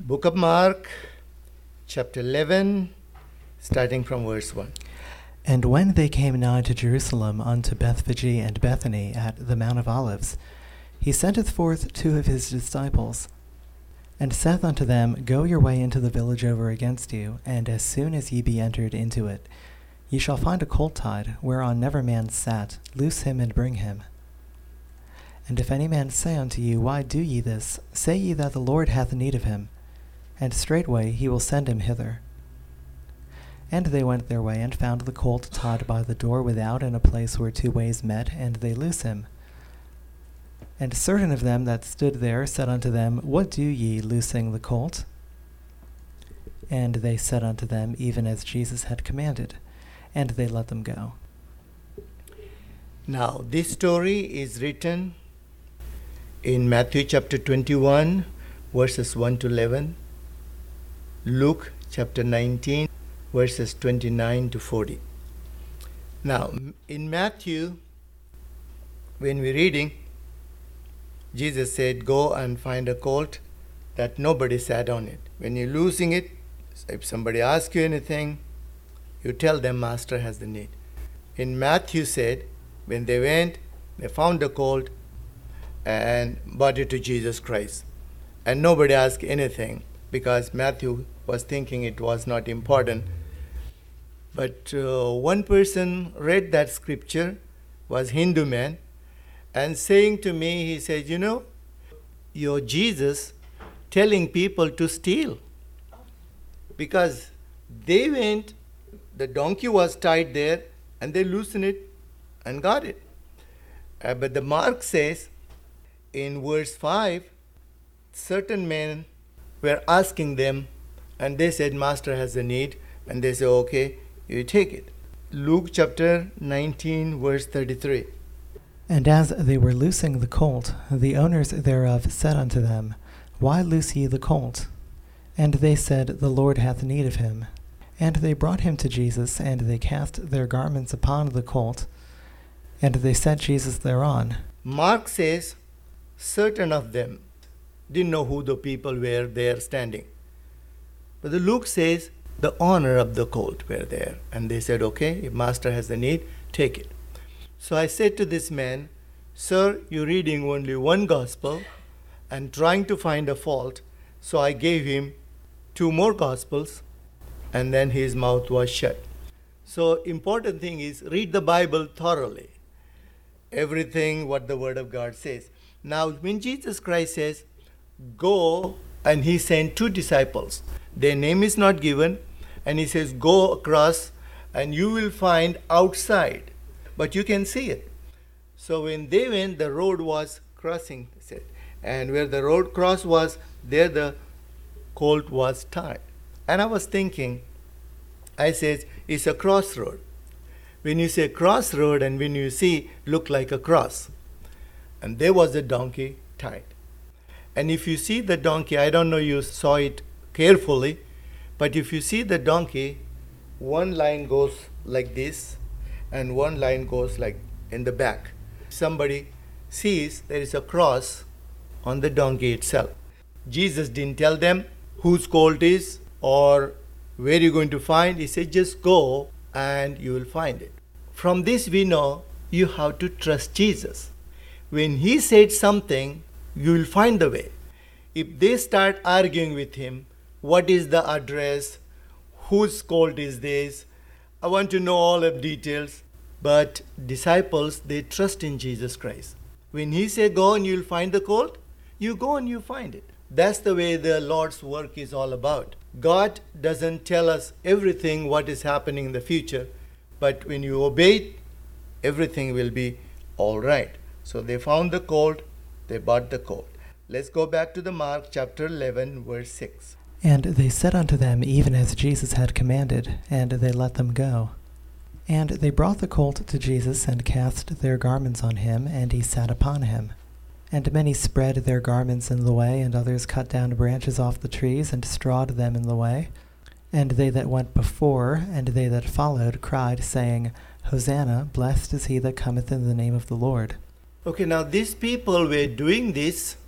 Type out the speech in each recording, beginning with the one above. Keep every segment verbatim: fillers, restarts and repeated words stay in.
Book of Mark, chapter eleven, starting from verse one. And when they came nigh to Jerusalem unto Bethphage and Bethany at the Mount of Olives, he sendeth forth two of his disciples, and saith unto them, Go your way into the village over against you, and as soon as ye be entered into it, ye shall find a colt tied, whereon never man sat. Loose him and bring him. And if any man say unto you, Why do ye this? Say ye that the Lord hath need of him, and straightway he will send him hither. And they went their way, and found the colt tied by the door without in a place where two ways met, and they loose him. And certain of them that stood there said unto them, What do ye, loosing the colt? And they said unto them, Even as Jesus had commanded. And they let them go. Now, this story is written in Matthew chapter twenty-one, verses one to eleven, Luke chapter nineteen, verses twenty-nine to forty. Now, in Matthew, when we're reading, Jesus said, Go and find a colt that nobody sat on it. When you're losing it, if somebody asks you anything, you tell them, Master has the need. In Matthew said, when they went, they found a colt and brought it to Jesus Christ. And nobody asked anything because Matthew was thinking it was not important. But uh, one person read that scripture, was Hindu man, and saying to me, he said, you know, you're Jesus telling people to steal. Because they went, the donkey was tied there, and they loosened it and got it. Uh, but the Mark says, in verse five, certain men were asking them, and they said, Master has a need, and they said, okay, you take it. Luke chapter nineteen, verse thirty-three. And as they were loosing the colt, the owners thereof said unto them, Why loose ye the colt? And they said, The Lord hath need of him. And they brought him to Jesus, and they cast their garments upon the colt, and they set Jesus thereon. Mark says, certain of them didn't know who the people were there standing. But the Luke says, the owner of the colt were there. And they said, okay, if Master has the need, take it. So I said to this man, Sir, you're reading only one gospel and trying to find a fault. So I gave him two more gospels, and then his mouth was shut. So important thing is read the Bible thoroughly. Everything what the Word of God says. Now when Jesus Christ says, go, and he sent two disciples. Their name is not given, and he says, go across, and you will find outside. But you can see it. So when they went, the road was crossing, said, and where the road cross was, there the colt was tied. And I was thinking, I said, it's a crossroad. When you say crossroad and when you see, look like a cross. And there was a donkey tied. And if you see the donkey, I don't know you saw it carefully, but if you see the donkey, one line goes like this, and one line goes like in the back. Somebody sees there is a cross on the donkey itself. Jesus didn't tell them whose colt is or where you're going to find. He said, just go and you will find it. From this we know you have to trust Jesus. When he said something, you will find the way. If they start arguing with him, what is the address, whose colt is this, I want to know all of details. But disciples, they trust in Jesus Christ. When he said, go and you'll find the colt, you go and you find it. That's the way the Lord's work is all about. God doesn't tell us everything what is happening in the future, but when you obey it, everything will be all right. So they found the colt, they bought the colt. Let's go back to the Mark chapter eleven, verse six. And they said unto them, Even as Jesus had commanded, and they let them go. And they brought the colt to Jesus, and cast their garments on him, and he sat upon him. And many spread their garments in the way, and others cut down branches off the trees, and strawed them in the way. And they that went before, and they that followed, cried, saying, Hosanna, blessed is he that cometh in the name of the Lord. Okay, now these people were doing this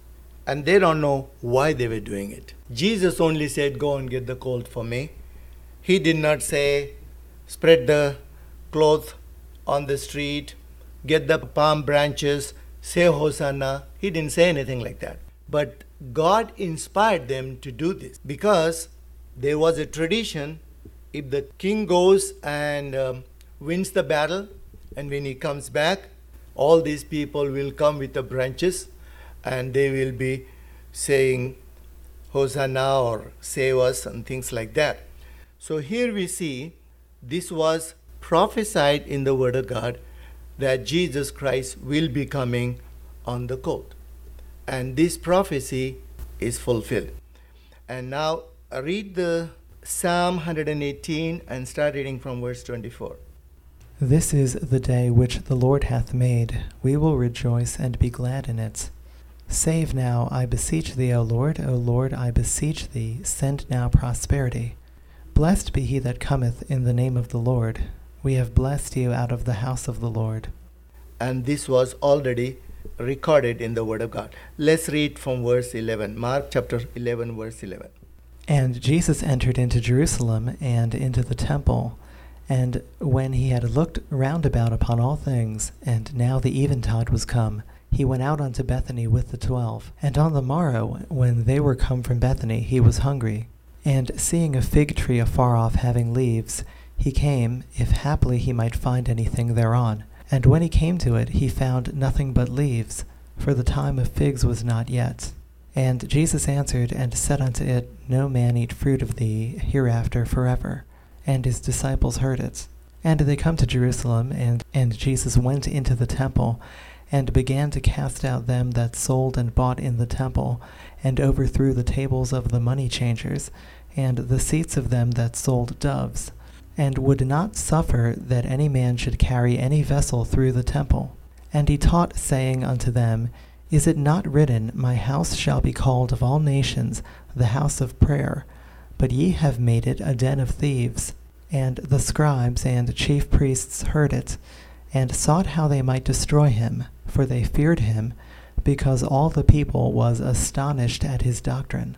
And they don't know why they were doing it. Jesus only said, go and get the colt for me. He did not say, spread the cloth on the street, get the palm branches, say Hosanna. He didn't say anything like that. But God inspired them to do this because there was a tradition. If the king goes and um, wins the battle, and when he comes back, all these people will come with the branches and they will be saying Hosanna or save us and things like that. So here we see this was prophesied in the Word of God that Jesus Christ will be coming on the colt. And this prophecy is fulfilled. And now uh, read the Psalm one eighteen and start reading from verse twenty-four. This is the day which the Lord hath made. We will rejoice and be glad in it. Save now, I beseech thee, O Lord. O Lord, I beseech thee, send now prosperity. Blessed be he that cometh in the name of the Lord. We have blessed you out of the house of the Lord. And this was already recorded in the Word of God. Let's read from verse eleven. Mark chapter eleven, verse eleven. And Jesus entered into Jerusalem and into the temple. And when he had looked round about upon all things, and now the eventide was come, he went out unto Bethany with the twelve. And on the morrow, when they were come from Bethany, he was hungry. And seeing a fig tree afar off having leaves, he came, if haply he might find anything thereon. And when he came to it, he found nothing but leaves, for the time of figs was not yet. And Jesus answered and said unto it, No man eat fruit of thee hereafter forever. And his disciples heard it. And they come to Jerusalem, and, and Jesus went into the temple, and began to cast out them that sold and bought in the temple, and overthrew the tables of the money changers, and the seats of them that sold doves, and would not suffer that any man should carry any vessel through the temple. And he taught, saying unto them, Is it not written, My house shall be called of all nations the house of prayer? But ye have made it a den of thieves. And the scribes and chief priests heard it, and sought how they might destroy him, for they feared him, because all the people was astonished at his doctrine.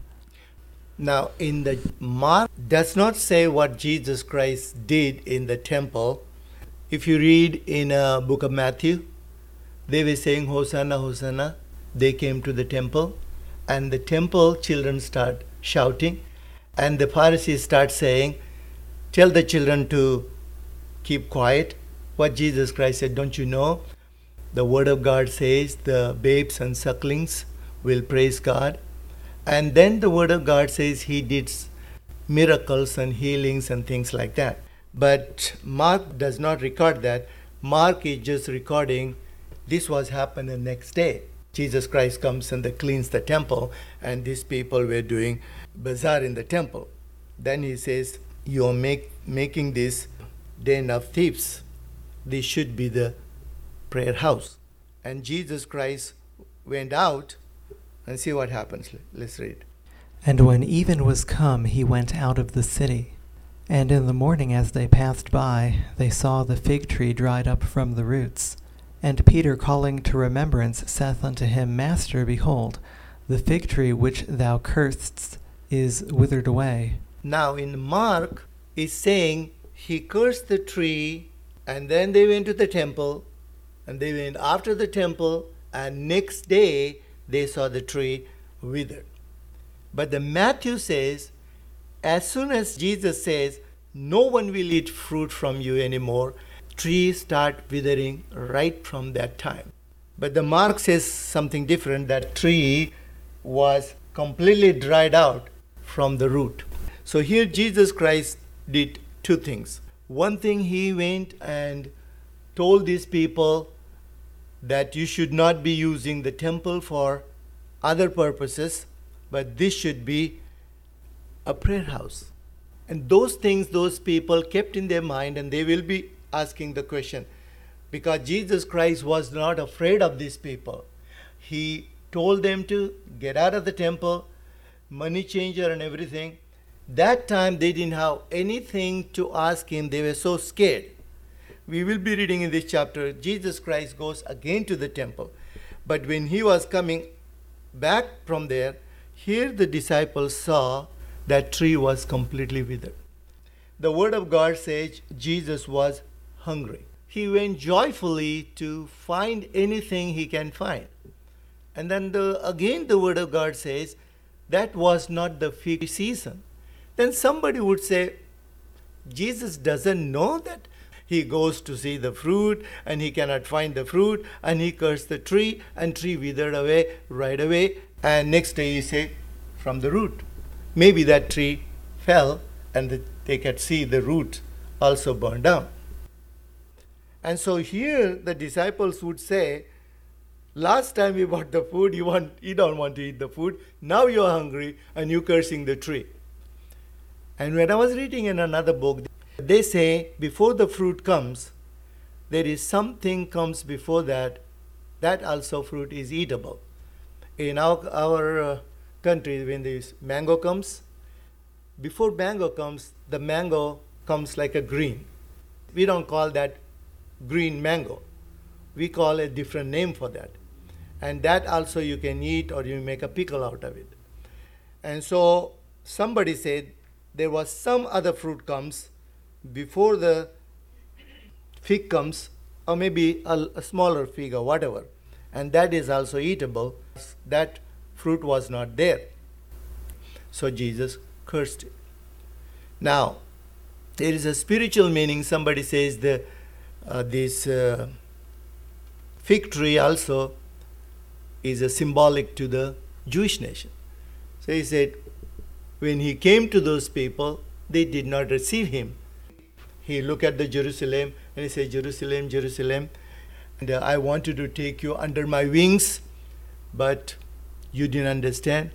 Now, in the Mark does not say what Jesus Christ did in the temple. If you read in a book of Matthew, they were saying Hosanna, Hosanna. They came to the temple, and the temple children start shouting, and the Pharisees start saying, tell the children to keep quiet. What Jesus Christ said, don't you know? The Word of God says the babes and sucklings will praise God. And then the Word of God says he did miracles and healings and things like that. But Mark does not record that. Mark is just recording this was happened the next day. Jesus Christ comes and they cleans the temple, and these people were doing bazaar in the temple. Then he says, you're make, making this den of thieves. This should be the prayer house. And Jesus Christ went out, and see what happens. Let's read. And when even was come, he went out of the city. And in the morning as they passed by, they saw the fig tree dried up from the roots. And Peter, calling to remembrance, saith unto him, Master, behold, the fig tree which thou cursedst is withered away. Now in Mark, is saying he cursed the tree, and then they went to the temple, and they went after the temple, and next day they saw the tree withered. But the Matthew says, as soon as Jesus says, no one will eat fruit from you anymore, trees start withering right from that time. But the Mark says something different, that tree was completely dried out from the root. So here Jesus Christ did two things. One thing, he went and told these people that you should not be using the temple for other purposes, but this should be a prayer house. And those things those people kept in their mind, and they will be asking the question, because Jesus Christ was not afraid of these people. He told them to get out of the temple, money changer and everything. That time they didn't have anything to ask him. They were so scared. We will be reading in this chapter, Jesus Christ goes again to the temple. But when he was coming back from there, here the disciples saw that tree was completely withered. The word of God says Jesus was hungry. He went joyfully to find anything he can find. And then the, again the word of God says that was not the fig season. Then somebody would say, Jesus doesn't know that he goes to see the fruit and he cannot find the fruit and he cursed the tree and tree withered away right away, and next day he say from the root. Maybe that tree fell and the, they could see the root also burned down. And so here the disciples would say, last time we bought the food, you want you don't want to eat the food. Now you're hungry and you're cursing the tree. And when I was reading in another book, they say before the fruit comes, there is something comes before that. That also fruit is eatable. In our, our uh, country, when this mango comes, before mango comes, the mango comes like a green. We don't call that green mango. We call a different name for that. And that also you can eat or you make a pickle out of it. And so somebody said there was some other fruit comes before the fig comes, or maybe a, a smaller fig or whatever. And that is also eatable. That fruit was not there. So Jesus cursed it. Now, there is a spiritual meaning. Somebody says the uh, this uh, fig tree also is a symbolic to the Jewish nation. So he said, when he came to those people, they did not receive him. He looked at the Jerusalem and he said, Jerusalem, Jerusalem, and uh, I wanted to take you under my wings, but you didn't understand.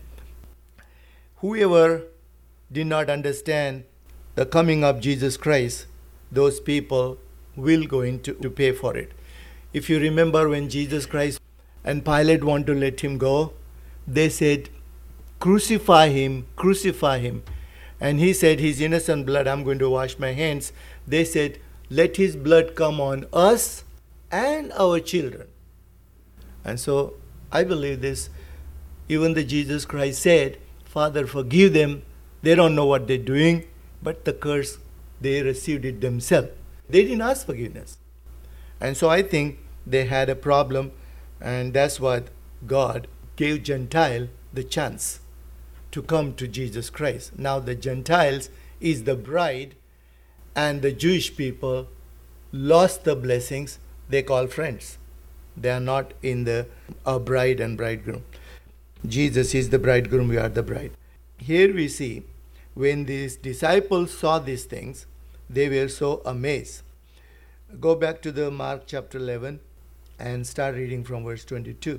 Whoever did not understand the coming of Jesus Christ, those people will going to, to pay for it. If you remember when Jesus Christ and Pilate wanted to let him go, they said, crucify him, crucify him. And he said, his innocent blood, I'm going to wash my hands. They said, let his blood come on us and our children. And so I believe this. Even the Jesus Christ said, Father, forgive them. They don't know what they're doing. But the curse, they received it themselves. They didn't ask forgiveness. And so I think they had a problem. And that's what God gave Gentile the chance to come to Jesus Christ. Now the Gentiles is the bride, and the Jewish people lost the blessings they call friends. They are not in the uh, bride and bridegroom. Jesus is the bridegroom, we are the bride. Here we see, when these disciples saw these things, they were so amazed. Go back to the Mark chapter eleven and start reading from verse twenty-two.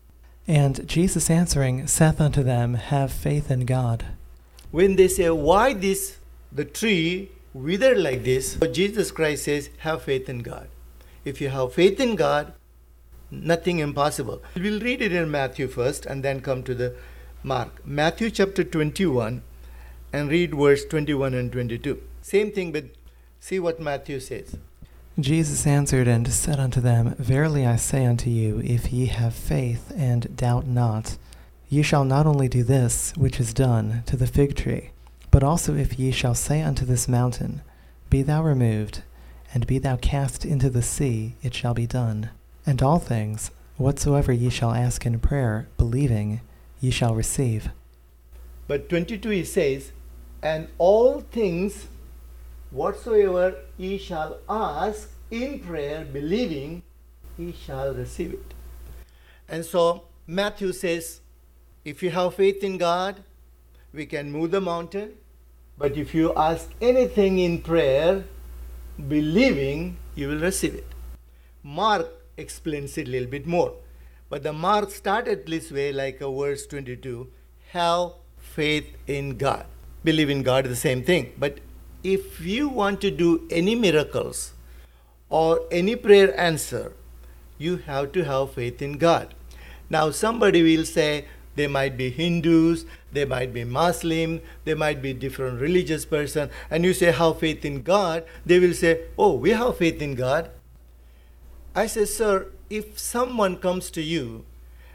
And Jesus answering saith unto them, have faith in God. When they say, why this, the tree withered like this, Jesus Christ says, have faith in God. If you have faith in God, nothing impossible. We'll read it in Matthew first and then come to the Mark. Matthew chapter twenty-one and read verse twenty-one and twenty-two. Same thing, but see what Matthew says. Jesus answered and said unto them, verily I say unto you, if ye have faith and doubt not, ye shall not only do this which is done to the fig tree, but also if ye shall say unto this mountain, be thou removed, and be thou cast into the sea, it shall be done. And all things, whatsoever ye shall ask in prayer, believing, ye shall receive. But twenty-two he says, and all things whatsoever ye shall ask in prayer, believing, ye shall receive it. And so Matthew says, if you have faith in God, we can move the mountain. But if you ask anything in prayer, believing, you will receive it. Mark explains it a little bit more. But the Mark started this way, like a verse twenty-two, have faith in God. Believe in God is the same thing. But if you want to do any miracles or any prayer answer, you have to have faith in God. Now somebody will say, they might be Hindus, they might be Muslim, they might be different religious person, and you say, have faith in God, they will say, oh, we have faith in God. I say, sir, if someone comes to you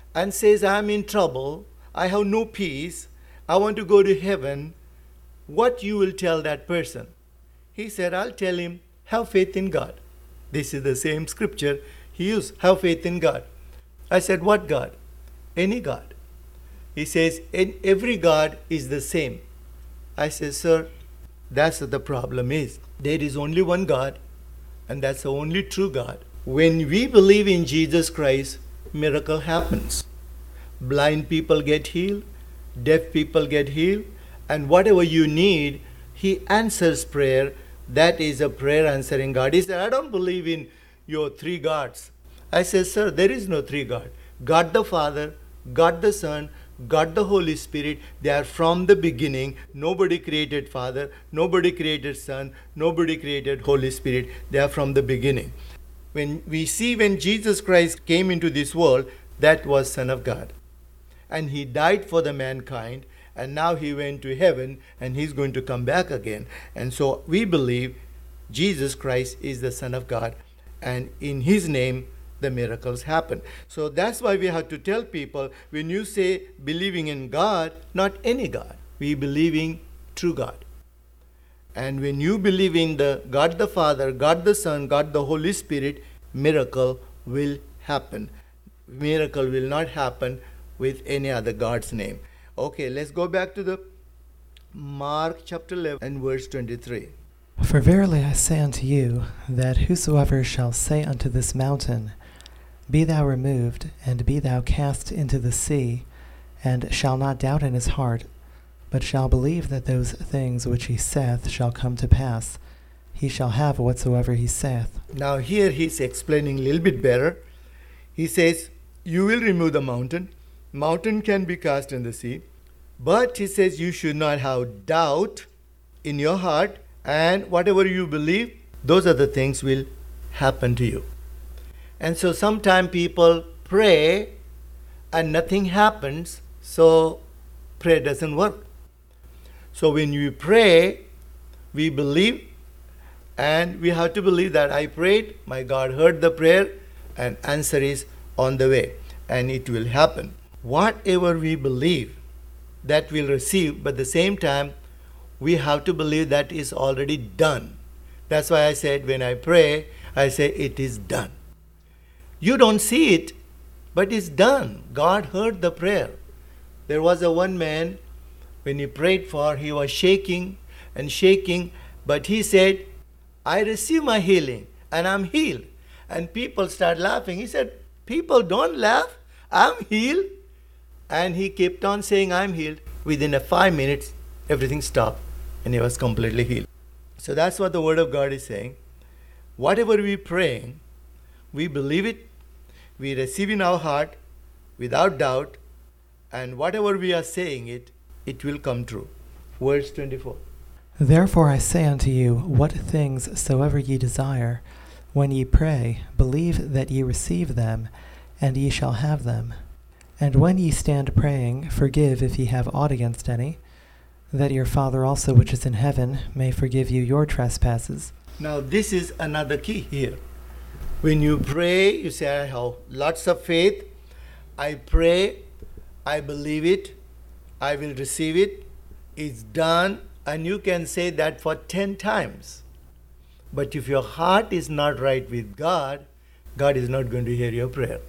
and says, I'm in trouble, I have no peace, I want to go to heaven, what you will tell that person? He said, I'll tell him, have faith in God. This is the same scripture he used, have faith in God. I said, what God? Any God. He says, every God is the same. I said, sir, that's what the problem is. There is only one God, and that's the only true God. When we believe in Jesus Christ, miracle happens. Blind people get healed, deaf people get healed, and whatever you need, he answers prayer. That is a prayer answering God. He said, I don't believe in your three gods. I said, sir, there is no three God. God the Father, God the Son, God the Holy Spirit, they are from the beginning. Nobody created Father, nobody created Son, nobody created Holy Spirit. They are from the beginning. When we see when Jesus Christ came into this world, that was Son of God. And he died for the mankind, and now he went to heaven, and he's going to come back again. And so we believe Jesus Christ is the Son of God, and in his name the miracles happen. So that's why we have to tell people, when you say believing in God, not any God, we believe in true God. And when you believe in the God the Father, God the Son, God the Holy Spirit, miracle will happen. Miracle will not happen with any other God's name. Okay, let's go back to the Mark chapter eleven and verse twenty-three. For verily I say unto you, that whosoever shall say unto this mountain, Be thou removed, and be thou cast into the sea, and shall not doubt in his heart, but shall believe that those things which he saith shall come to pass, he shall have whatsoever he saith. Now here he's explaining a little bit better. He says, you will remove the mountain. Mountain can be cast in the sea. But he says you should not have doubt in your heart, and whatever you believe, those are the things will happen to you. And so sometimes people pray and nothing happens, so prayer doesn't work. So when we pray, we believe, and we have to believe that I prayed, my God heard the prayer, and answer is on the way, and it will happen. Whatever we believe, that we'll receive, but at the same time, we have to believe that is already done. That's why I said when I pray, I say it is done. You don't see it, but it's done. God heard the prayer. There was a one man, when he prayed for, he was shaking and shaking, but he said, I receive my healing and I'm healed. And people start laughing. He said, people don't laugh. I'm healed. And he kept on saying, I'm healed. Within a five minutes, everything stopped and he was completely healed. So that's what the Word of God is saying. Whatever we pray, we believe it, we receive in our heart without doubt, and whatever we are saying it, it will come true. Verse twenty-four. Therefore I say unto you, what things soever ye desire, when ye pray, believe that ye receive them, and ye shall have them. And when ye stand praying, forgive if ye have aught against any, that your Father also which is in heaven may forgive you your trespasses. Now this is another key here. When you pray, you say, I have lots of faith. I pray, I believe it, I will receive it, it's done, and you can say that for ten times. But if your heart is not right with God, God is not going to hear your prayer.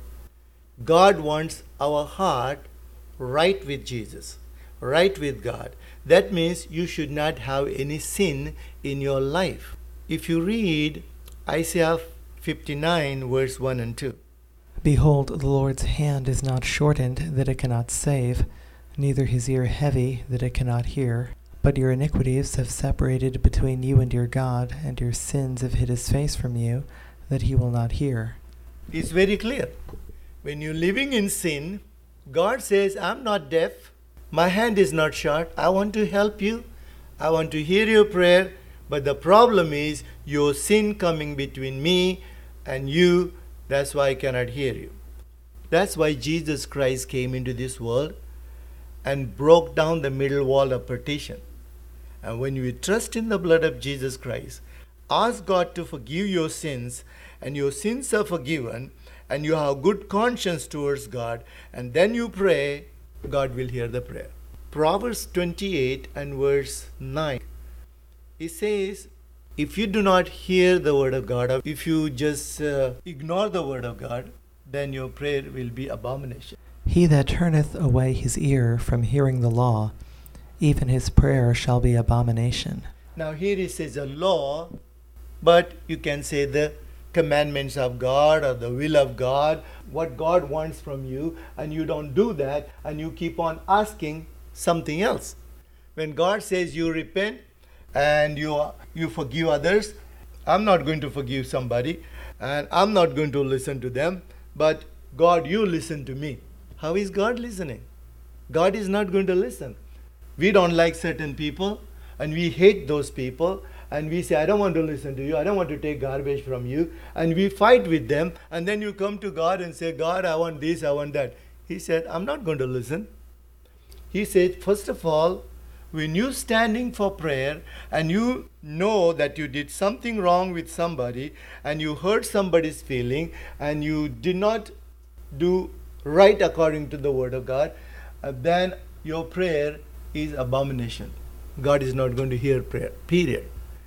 God wants our heart right with Jesus, right with God. That means you should not have any sin in your life. If you read Isaiah fifty-nine, verse one and two. Behold, the Lord's hand is not shortened, that it cannot save, neither his ear heavy, that it cannot hear. But your iniquities have separated between you and your God, and your sins have hid his face from you, that he will not hear. It's very clear. When you're living in sin, God says, I'm not deaf. My hand is not short. I want to help you. I want to hear your prayer. But the problem is your sin coming between me and you. That's why I cannot hear you. That's why Jesus Christ came into this world and broke down the middle wall of partition. And when you trust in the blood of Jesus Christ, ask God to forgive your sins, and your sins are forgiven, and you have good conscience towards God, and then you pray, God will hear the prayer. Proverbs twenty-eight and verse nine. It says, if you do not hear the word of God, or if you just uh, ignore the word of God, then your prayer will be abomination. He that turneth away his ear from hearing the law, even his prayer shall be abomination. Now here it says a law, but you can say the commandments of God or the will of God, what God wants from you, and you don't do that, and you keep on asking something else. When God says you repent and you you forgive others, I'm not going to forgive somebody and I'm not going to listen to them, but God, you listen to me. How is God listening? God is not going to listen. We don't like certain people and we hate those people, and we say, I don't want to listen to you, I don't want to take garbage from you, and we fight with them, and then you come to God and say, God, I want this, I want that. He said, I'm not going to listen. He said, first of all, when you're standing for prayer and you know that you did something wrong with somebody and you hurt somebody's feeling and you did not do right according to the word of God, uh, then your prayer is abomination. God is not going to hear prayer, period.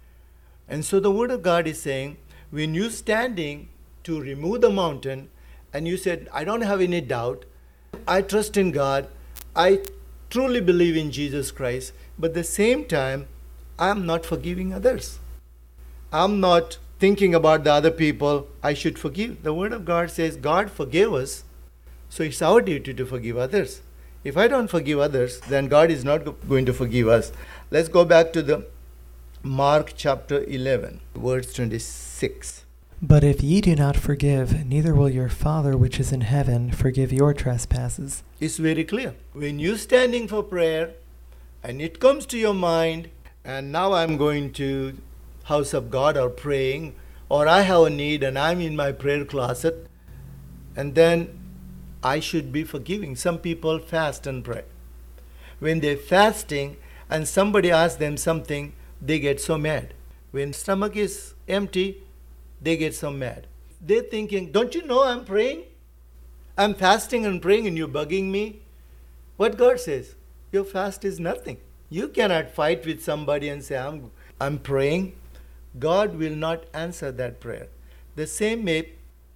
And so the word of God is saying, when you're standing to remove the mountain and you said, I don't have any doubt, I trust in God, I truly believe in Jesus Christ, but at the same time, I'm not forgiving others. I'm not thinking about the other people I should forgive. The word of God says God forgave us, so it's our duty to forgive others. If I don't forgive others, then God is not going to forgive us. Let's go back to the Mark chapter eleven, verse twenty-six. But if ye do not forgive, neither will your Father which is in heaven forgive your trespasses. It's very clear. When you're standing for prayer and it comes to your mind, and now I'm going to house of God or praying, or I have a need and I'm in my prayer closet, and then I should be forgiving. Some people fast and pray. When they're fasting and somebody asks them something, they get so mad. When stomach is empty, they get so mad. They're thinking, don't you know I'm praying? I'm fasting and praying and you're bugging me. What God says, your fast is nothing. You cannot fight with somebody and say, I'm, I'm praying. God will not answer that prayer. The same way,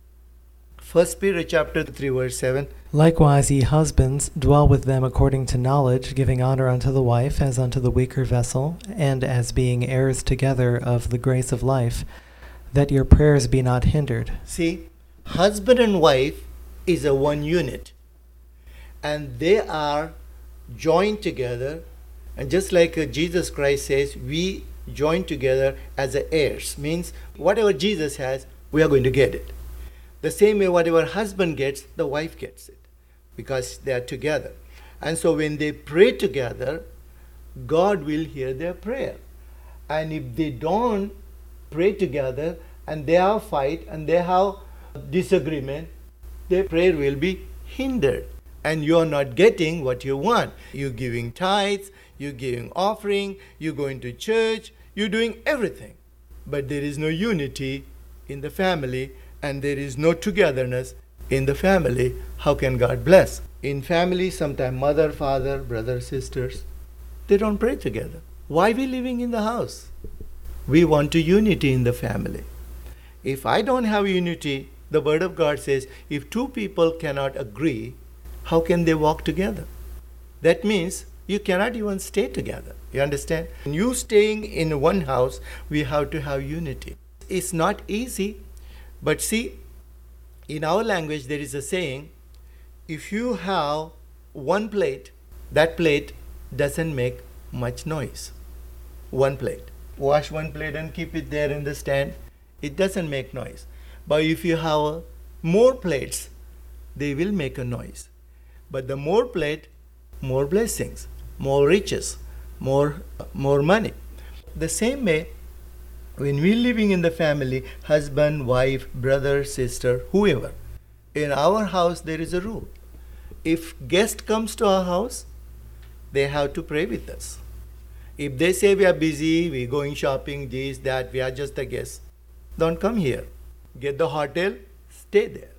First Peter chapter three, verse seven. Likewise, ye husbands, dwell with them according to knowledge, giving honor unto the wife as unto the weaker vessel, and as being heirs together of the grace of life, that your prayers be not hindered. See, husband and wife is a one unit, and they are joined together, and just like uh, Jesus Christ says, we join together as a heirs, means whatever Jesus has, we are going to get it. The same way whatever husband gets, the wife gets it, because they are together. And so when they pray together, God will hear their prayer. And if they don't pray together and they have fight and they have disagreement, their prayer will be hindered. And you are not getting what you want. You're giving tithes, you're giving offering, you're going to church, you're doing everything. But there is no unity in the family, and there is no togetherness in the family. How can God bless? In family, sometimes mother, father, brother, sisters, they don't pray together. Why are we living in the house? We want to unity in the family. If I don't have unity, the word of God says, if two people cannot agree, how can they walk together? That means you cannot even stay together. You understand? When you staying in one house, we have to have unity. It's not easy. But see, in our language there is a saying, if you have one plate, that plate doesn't make much noise. One plate. Wash one plate and keep it there in the stand, it doesn't make noise. But if you have more plates, they will make a noise. But the more plate, more blessings, more riches, more, more money. The same way, when we're living in the family, husband, wife, brother, sister, whoever, in our house there is a rule. If guest comes to our house, they have to pray with us. If they say we are busy, we're going shopping, this, that, we are just a guest, don't come here. Get the hotel, stay there.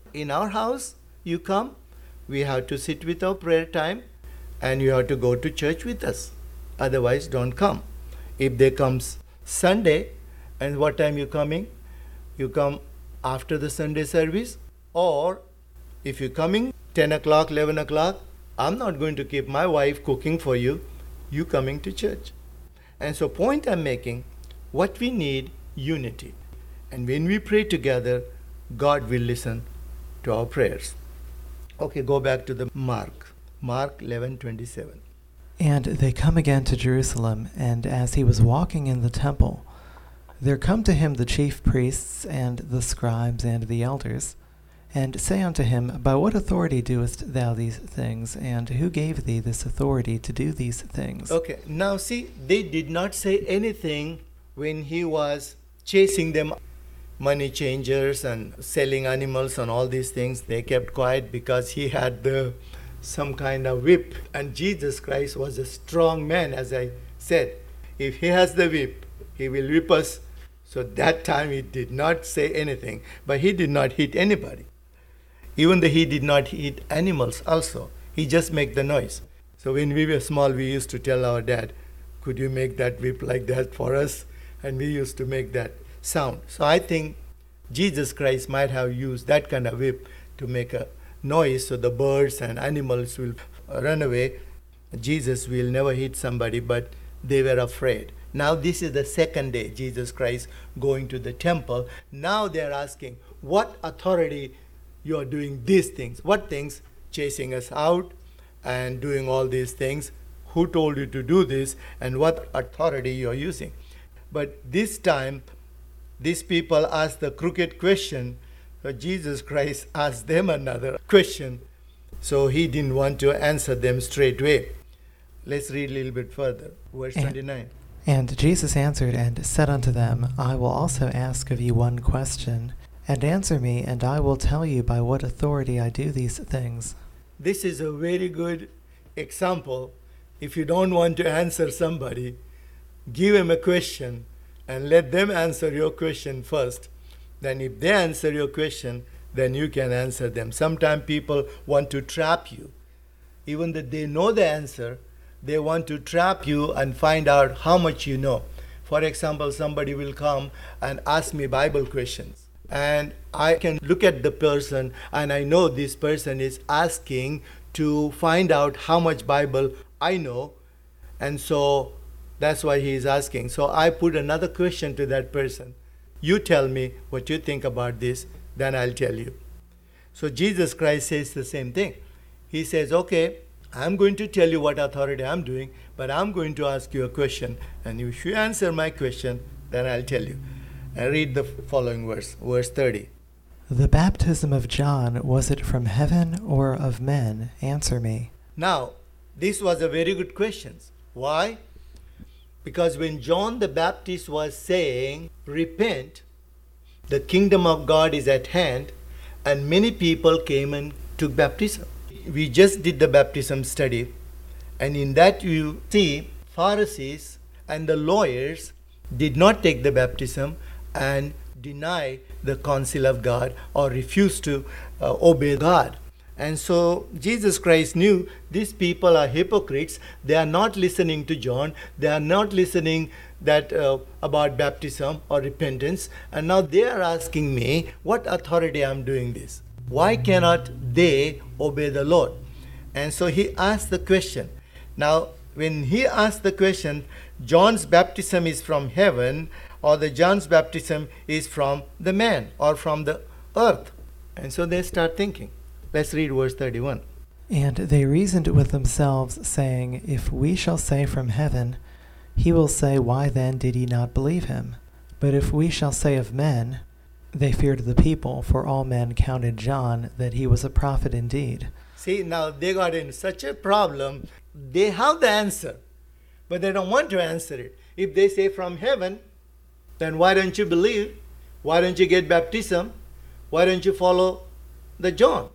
In our house, you come, we have to sit with our prayer time, and you have to go to church with us. Otherwise, don't come. If they comes Sunday, and what time you coming? You come after the Sunday service, or if you're coming ten o'clock, eleven o'clock, I'm not going to keep my wife cooking for you. You coming to church. And so point I'm making, what we need, unity. And when we pray together, God will listen to our prayers. Okay, go back to the Mark. Mark eleven twenty-seven. And they come again to Jerusalem, and as he was walking in the temple, there come to him the chief priests and the scribes and the elders, and say unto him, By what authority doest thou these things, and who gave thee this authority to do these things? Okay, now see, they did not say anything when he was chasing them, money changers and selling animals and all these things. They kept quiet because he had the some kind of whip. And Jesus Christ was a strong man, as I said. If he has the whip, he will whip us. So that time he did not say anything, but he did not hit anybody. Even though he did not hit animals also, he just make the noise. So when we were small, we used to tell our dad, could you make that whip like that for us? And we used to make that sound. So I think Jesus Christ might have used that kind of whip to make a noise so the birds and animals will run away. Jesus will never hit somebody, but they were afraid. Now this is the second day, Jesus Christ going to the temple. Now they are asking, what authority you are doing these things? What things? Chasing us out and doing all these things. Who told you to do this, and what authority you are using? But this time, these people asked the crooked question. So Jesus Christ asked them another question. So he didn't want to answer them straight away. Let's read a little bit further. Verse and, twenty-nine. And Jesus answered and said unto them, I will also ask of you one question, and answer me, and I will tell you by what authority I do these things. This is a very good example. If you don't want to answer somebody, give them a question and let them answer your question first. Then if they answer your question, then you can answer them. Sometimes people want to trap you. Even though they know the answer, they want to trap you and find out how much you know. For example, somebody will come and ask me Bible questions. And I can look at the person and I know this person is asking to find out how much Bible I know. And so that's why he is asking. So I put another question to that person. You tell me what you think about this, then I'll tell you. So Jesus Christ says the same thing. He says, okay, I'm going to tell you what authority I'm doing, but I'm going to ask you a question. And if you answer my question, then I'll tell you. And read the following verse, verse thirty. The baptism of John, was it from heaven or of men? Answer me. Now, this was a very good question. Why? Because when John the Baptist was saying, repent, the kingdom of God is at hand, and many people came and took baptism. We just did the baptism study, and in that you see Pharisees and the lawyers did not take the baptism and deny the counsel of God or refuse to uh, obey God. And so Jesus Christ knew these people are hypocrites. They are not listening to John. They are not listening that uh, about baptism or repentance. And now they are asking me, what authority I am doing this? Why cannot they obey the Lord? And so he asked the question. Now, when he asked the question, John's baptism is from heaven, or the John's baptism is from the man or from the earth. And so they start thinking. Let's read verse thirty-one. And they reasoned with themselves, saying, If we shall say from heaven, he will say, Why then did ye not believe him? But if we shall say of men, they feared the people, for all men counted John that he was a prophet indeed. See, now they got in such a problem. They have the answer, but they don't want to answer it. If they say from heaven, then why don't you believe? Why don't you get baptism? Why don't you follow the John?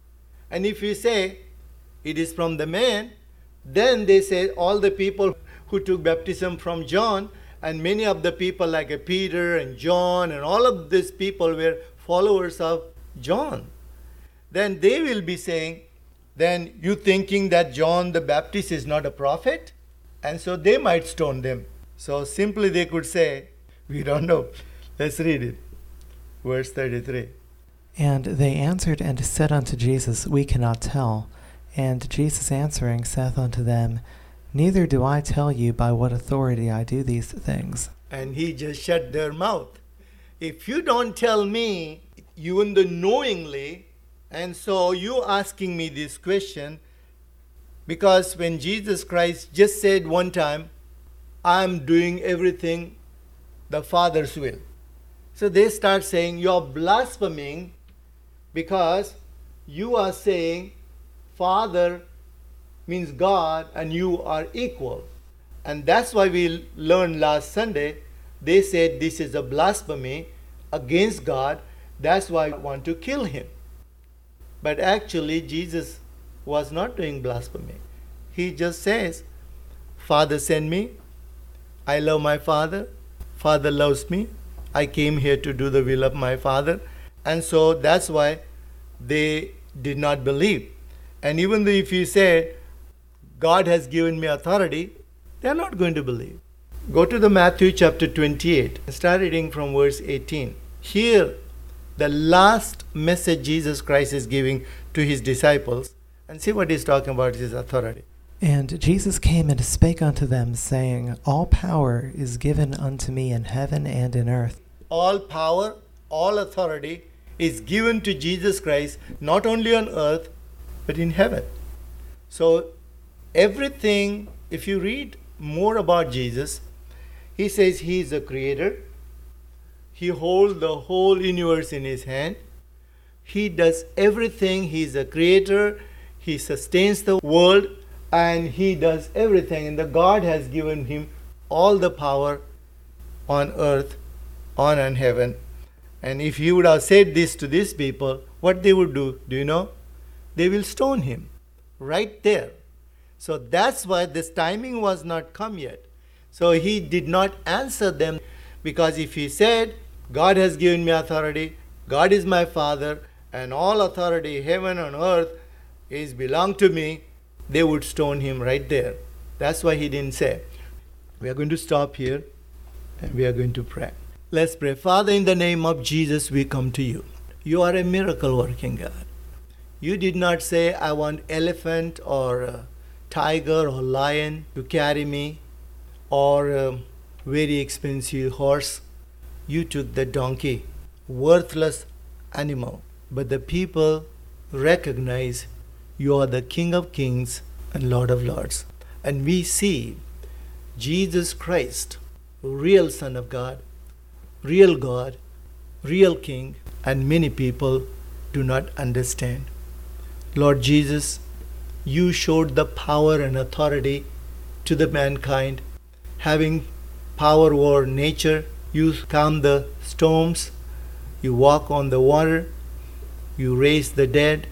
And if you say it is from the man, then they say all the people who took baptism from John, and many of the people like Peter and John and all of these people were followers of John. then they will be saying, then you thinking that John the Baptist is not a prophet? And so they might stone them. So simply they could say, we don't know. Let's read it. Verse thirty-three. And they answered and said unto Jesus, We cannot tell. And Jesus answering saith unto them, Neither do I tell you by what authority I do these things. And he just shut their mouth. If you don't tell me, even though knowingly, and so you asking me this question, because when Jesus Christ just said one time, I'm doing everything the Father's will. So they start saying, you're blaspheming because you are saying Father means God and you are equal. And that's why we learned last Sunday, they said this is a blasphemy against God. That's why I want to kill him. But actually Jesus was not doing blasphemy. He just says, Father sent me. I love my Father. Father loves me. I came here to do the will of my Father. And so that's why they did not believe. And even though if you say, God has given me authority, they are not going to believe. Go to the Matthew chapter twenty-eight. Start reading from verse eighteen. Here, the last message Jesus Christ is giving to his disciples. And see what he's talking about, his authority. And Jesus came and spake unto them, saying, All power is given unto me in heaven and in earth. All power, all authority is given to Jesus Christ, not only on earth, but in heaven. So everything, if you read more about Jesus, he says he is a creator. He holds the whole universe in his hand. He does everything. He is a creator. He sustains the world. And he does everything. And the God has given him all the power on earth, on in heaven. And if he would have said this to these people, what they would do, do you know? They will stone him right there. So that's why this timing was not come yet. So he did not answer them, because if he said, God has given me authority, God is my Father, and all authority, heaven and earth, is belong to me, they would stone him right there. That's why he didn't say. We are going to stop here and we are going to pray. Let's pray. Father, in the name of Jesus, we come to you. You are a miracle working God. You did not say, I want elephant or a tiger or lion to carry me, or a very expensive horse. You took the donkey, worthless animal. But the people recognize you are the King of Kings and Lord of Lords. And we see Jesus Christ, real Son of God, real God, real King, and many people do not understand. Lord Jesus, you showed the power and authority to the mankind, having power over nature. You calm the storms, you walk on the water, you raise the dead,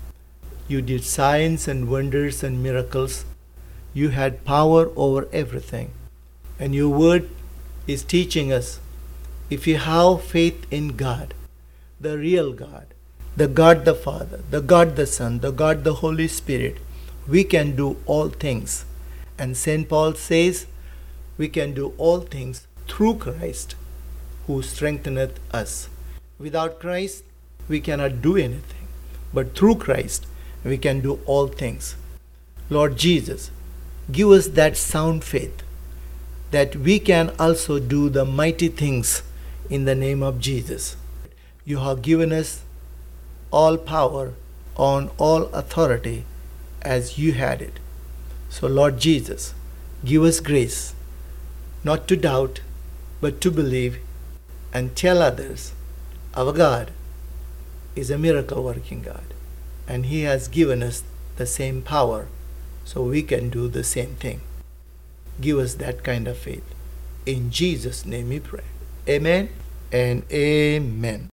you did signs and wonders and miracles. You had power over everything. And your word is teaching us, if you have faith in God, the real God, the God the Father, the God the Son, the God the Holy Spirit, we can do all things. And Saint Paul says, we can do all things through Christ, who strengtheneth us. Without Christ, we cannot do anything. But through Christ, we can do all things. Lord Jesus, give us that sound faith that we can also do the mighty things in the name of Jesus. You have given us all power on all authority as you had it. So Lord Jesus, give us grace not to doubt, but to believe and tell others our God is a miracle working God. And he has given us the same power, so we can do the same thing. Give us that kind of faith. In Jesus' name we pray. Amen and amen.